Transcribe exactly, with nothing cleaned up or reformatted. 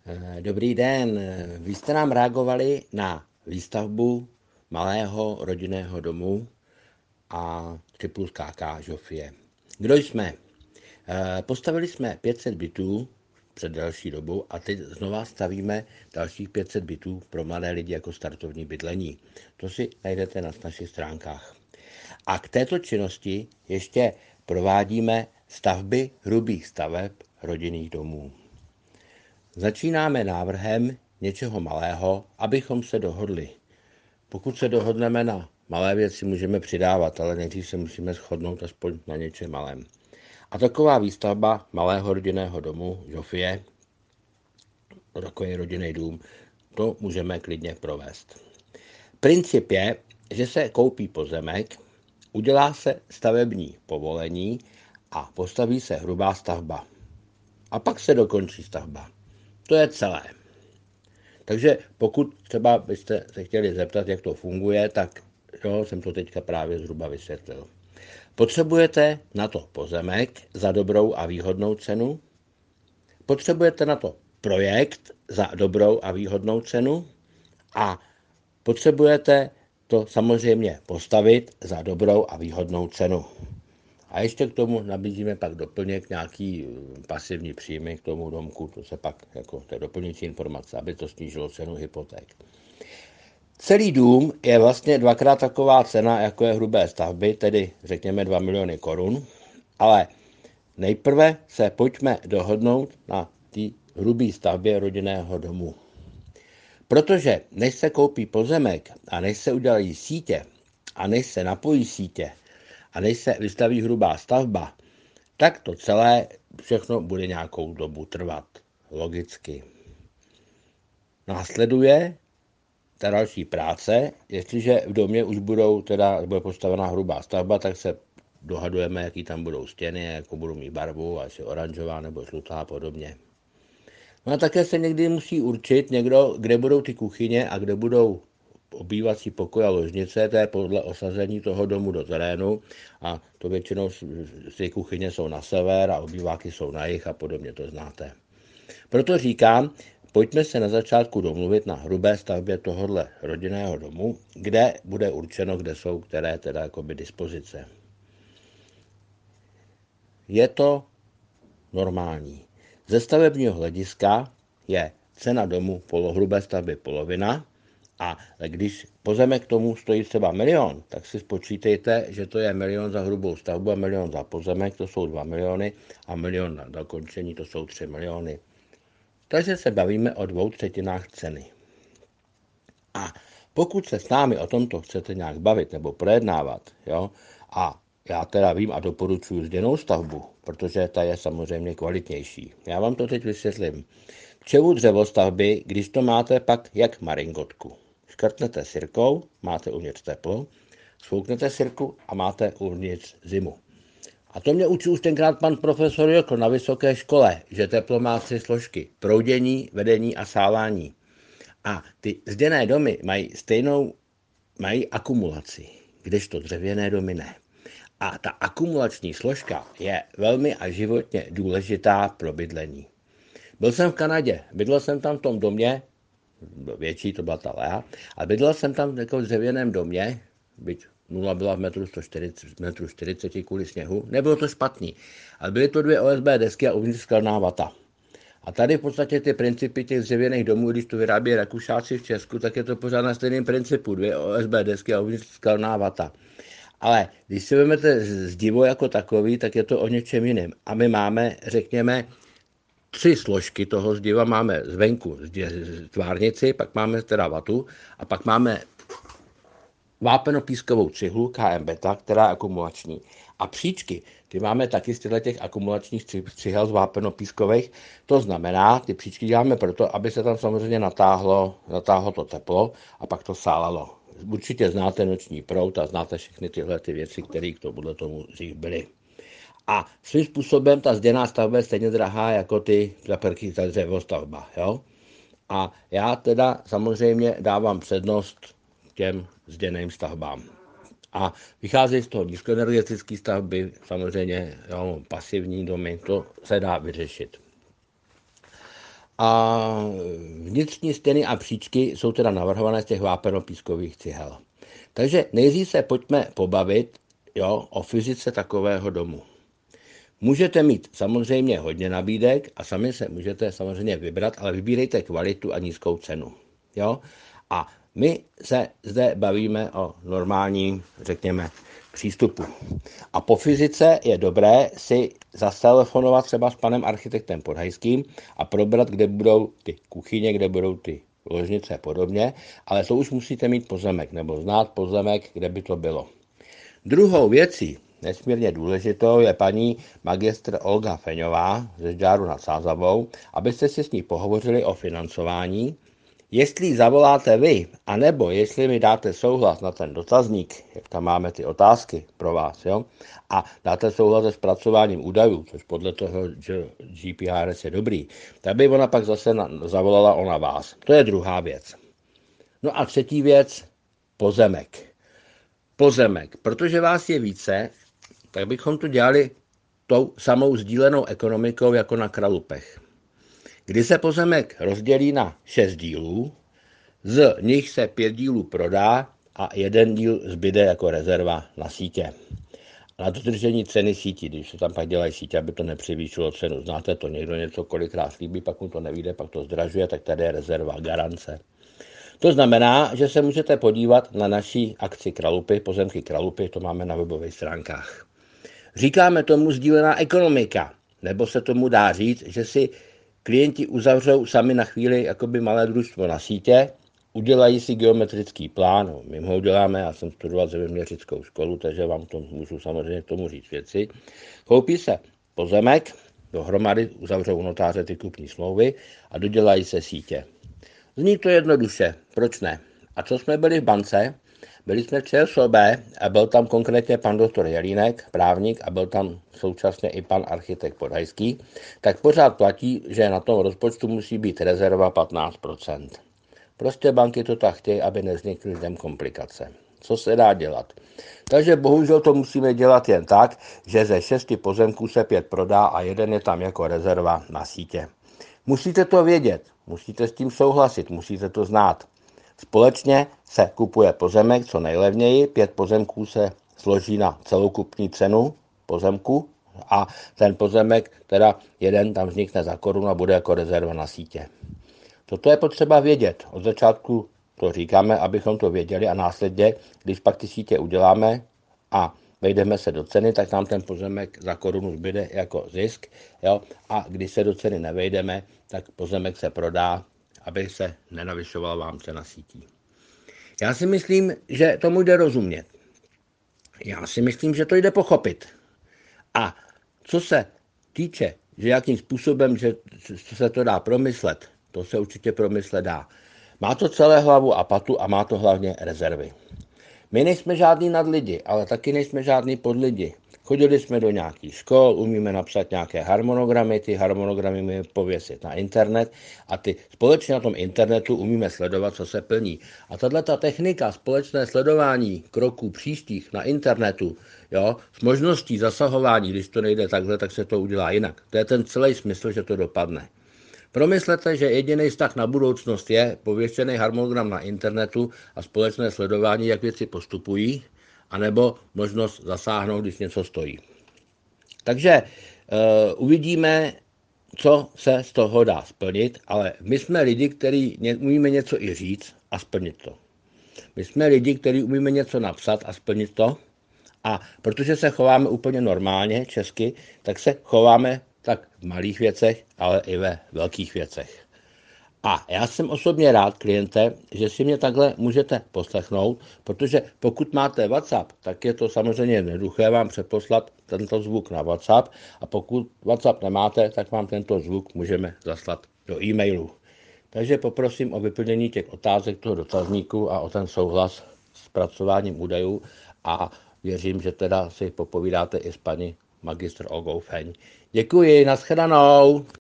Dobrý den, vy jste nám reagovali na výstavbu malého rodinného domu a tři plus K K Žofie. Kdo jsme? Postavili jsme pět set bytů před delší dobou a teď znova stavíme dalších pět set bytů pro mladé lidi jako startovní bydlení. To si najdete na našich stránkách. A k této činnosti ještě provádíme stavby hrubých staveb rodinných domů. Začínáme návrhem něčeho malého, abychom se dohodli. Pokud se dohodneme na malé věci, můžeme přidávat, ale nejdřív se musíme shodnout aspoň na něčem malém. A taková výstavba malého rodinného domu, Žofie, takový rodinný dům, to můžeme klidně provést. Princip je, že se koupí pozemek, udělá se stavební povolení a postaví se hrubá stavba. A pak se dokončí stavba. To je celé. Takže pokud třeba byste se chtěli zeptat, jak to funguje, tak jo, jsem to teďka právě zhruba vysvětlil. Potřebujete na to pozemek za dobrou a výhodnou cenu. Potřebujete na to projekt za dobrou a výhodnou cenu. A potřebujete to samozřejmě postavit za dobrou a výhodnou cenu. A ještě k tomu nabízíme pak doplněk nějaký pasivní příjmy k tomu domku, to se pak jako to je doplňující informace, aby to snížilo cenu hypoték. Celý dům je vlastně dvakrát taková cena, jako je hrubé stavby, tedy řekněme dva miliony korun, ale nejprve se pojďme dohodnout na té hrubé stavbě rodinného domu. Protože než se koupí pozemek a než se udělají sítě a než se napojí sítě, a než se vystaví hrubá stavba, tak to celé všechno bude nějakou dobu trvat. Logicky. Následuje ta další práce, jestliže v domě už budou, teda bude postavená hrubá stavba, tak se dohadujeme, jaký tam budou stěny, jakou budou mít barvu, jestli oranžová nebo žlutá a podobně. No a také se někdy musí určit někdo, kde budou ty kuchyně a kde budou obývací pokoj a ložnice, to je podle osazení toho domu do terénu a to většinou ty kuchyně jsou na sever a obýváky jsou na jih a podobně, to znáte. Proto říkám, pojďme se na začátku domluvit na hrubé stavbě tohohle rodinného domu, kde bude určeno, kde jsou které teda jakoby dispozice. Je to normální. Ze stavebního hlediska je cena domu hrubé stavby polovina, a když pozemek tomu stojí třeba milion, tak si spočítejte, že to je milion za hrubou stavbu a milion za pozemek, to jsou dva miliony a milion na dokončení, to jsou tři miliony. Takže se bavíme o dvou třetinách ceny. A pokud se s námi o tomto chcete nějak bavit nebo projednávat, jo, a já teda vím a doporučuji zděnou stavbu, protože ta je samozřejmě kvalitnější. Já vám to teď vysvětlím. K čemu dřevostavby, když to máte pak jak maringotku. Škrtnete sirkou, máte uvnitř teplo, svouknete sirku a máte uvnitř zimu. A to mě učil už tenkrát pan profesor Jokl na vysoké škole, že teplo má tři složky. Proudění, vedení a sálání. A ty zděné domy mají stejnou, mají akumulaci, kdežto dřevěné domy ne. A ta akumulační složka je velmi a životně důležitá pro bydlení. Byl jsem v Kanadě, bydlel jsem tam v tom domě, větší, to byla ta Lea, a bydlel jsem tam jako v dřevěném domě, byť nula byla v metru sto čtyřicet, metru čtyřicet kvůli sněhu, nebylo to špatný, ale byly to dvě O S B desky a uvnitř skalná vata. A tady v podstatě ty principy těch dřevěných domů, když to vyrábí Rakušáci v Česku, tak je to pořád na stejném principu, dvě O S B desky a uvnitř skalná vata. Ale když si vezmete zdivo jako takový, tak je to o něčem jiném. A my máme, řekněme, tři složky toho zdiva. Máme zvenku tvárnici, pak máme teda vatu a pak máme vápenopískovou cihlu K M Beta, která je akumulační. A příčky, ty máme taky z těch akumulačních cihel z vápenopískových. To znamená, ty příčky děláme proto, aby se tam samozřejmě natáhlo, natáhlo to teplo a pak to sálalo. Určitě znáte noční proud a znáte všechny tyhle ty věci, které k tomuhle tomu dřív byly. A svým způsobem ta zděná stavba je stejně drahá jako ty zaprky za dřevostavba. Jo? A já teda samozřejmě dávám přednost těm zděným stavbám. A vychází z toho nízkoenergetické stavby, samozřejmě jo, pasivní domy, to se dá vyřešit. a vnitřní stěny a příčky jsou teda navrhované z těch vápenopískových cihel. Takže nejdřív se pojďme pobavit, jo, o fyzice takového domu. Můžete mít samozřejmě hodně nabídek a sami se můžete samozřejmě vybrat, ale vybírejte kvalitu a nízkou cenu. Jo? A my se zde bavíme o normálním, řekněme, přístupu. A po fyzice je dobré si zatelefonovat třeba s panem architektem Podhajským a probrat, kde budou ty kuchyně, kde budou ty ložnice a podobně, ale to už musíte mít pozemek, nebo znát pozemek, kde by to bylo. Druhou věcí, nesmírně důležitou, je paní magistr Olga Feňová ze Žďáru nad Sázavou, abyste si s ní pohovořili o financování. Jestli zavoláte vy, anebo jestli mi dáte souhlas na ten dotazník, jak tam máme ty otázky pro vás, jo, a dáte souhlas se zpracováním údajů, což podle toho, že G P R S je dobrý, tak by ona pak zase na, zavolala ona vás. To je druhá věc. No a třetí věc, pozemek. Pozemek. Protože vás je více, tak bychom to dělali tou samou sdílenou ekonomikou jako na Kralupech. Kdy se pozemek rozdělí na šest dílů, z nich se pět dílů prodá a jeden díl zbyde jako rezerva na sítě. Na dodržení ceny sítí, když se tam pak dělají sítě, aby to nepřevýšilo cenu. Znáte to, někdo něco kolikrát slíbí, pak mu to nevyjde, pak to zdražuje, tak tady je rezerva, garance. To znamená, že se můžete podívat na naší akci Kralupy, pozemky Kralupy, to máme na webových stránkách. Říkáme tomu sdílená ekonomika, nebo se tomu dá říct, že si klienti uzavřou sami na chvíli jakoby malé družstvo na sítě, udělají si geometrický plán, no, my ho uděláme, já jsem studoval zeměměřickou školu, takže vám to můžu samozřejmě k tomu říct věci. Koupí se pozemek, dohromady uzavřou notáře ty kupní smlouvy a dodělají se sítě. Zní to jednoduše, proč ne? A co jsme byli v bance? Byli jsme v ČSOB a byl tam konkrétně pan doktor Jelínek, právník, a byl tam současně i pan architekt Podhajský, tak pořád platí, že na tom rozpočtu musí být rezerva patnáct procent. Prostě banky to tak chtějí, aby nevznikly lidem komplikace. Co se dá dělat? Takže bohužel to musíme dělat jen tak, že ze šesti pozemků se pět prodá a jeden je tam jako rezerva na sítě. Musíte to vědět, musíte s tím souhlasit, musíte to znát. Společně se kupuje pozemek co nejlevněji, pět pozemků se složí na celou kupní cenu pozemku a ten pozemek, teda jeden tam vznikne za korunu a bude jako rezerva na sítě. Toto je potřeba vědět. Od začátku to říkáme, abychom to věděli a následně, když pak ty sítě uděláme a vejdeme se do ceny, tak nám ten pozemek za korunu zbyde jako zisk. Jo? A když se do ceny nevejdeme, tak pozemek se prodá, aby se nenavyšovala vám cena sítí. Já si myslím, že tomu jde rozumět. Já si myslím, že to jde pochopit. A co se týče, že jakým způsobem, že se to dá promyslet, to se určitě promyslet dá. Má to celé hlavu a patu a má to hlavně rezervy. My nejsme žádní nadlidi, ale taky nejsme žádní podlidi. Chodili jsme do nějakých škol, umíme napsat nějaké harmonogramy, ty harmonogramy umíme pověsit na internet a ty společně na tom internetu umíme sledovat, co se plní. A tato technika společné sledování kroků příštích na internetu, jo, s možností zasahování, když to nejde takhle, tak se to udělá jinak. To je ten celý smysl, že to dopadne. Promyslete, že jediný vztah na budoucnost je pověšený harmonogram na internetu a společné sledování, jak věci postupují, anebo možnost zasáhnout, když něco stojí. Takže uh, uvidíme, co se z toho dá splnit, ale my jsme lidi, kteří umíme něco i říct a splnit to. My jsme lidi, kteří umíme něco napsat a splnit to, a protože se chováme úplně normálně česky, tak se chováme tak v malých věcech, ale i ve velkých věcech. A já jsem osobně rád, kliente, že si mě takhle můžete poslechnout, protože pokud máte WhatsApp, tak je to samozřejmě jednoduché vám přeposlat tento zvuk na WhatsApp, a pokud WhatsApp nemáte, tak vám tento zvuk můžeme zaslat do e-mailu. Takže poprosím o vyplnění těch otázek toho dotazníku a o ten souhlas s zpracováním údajů a věřím, že teda si popovídáte i s paní magistr Olgou Feň. Děkuji, nashledanou.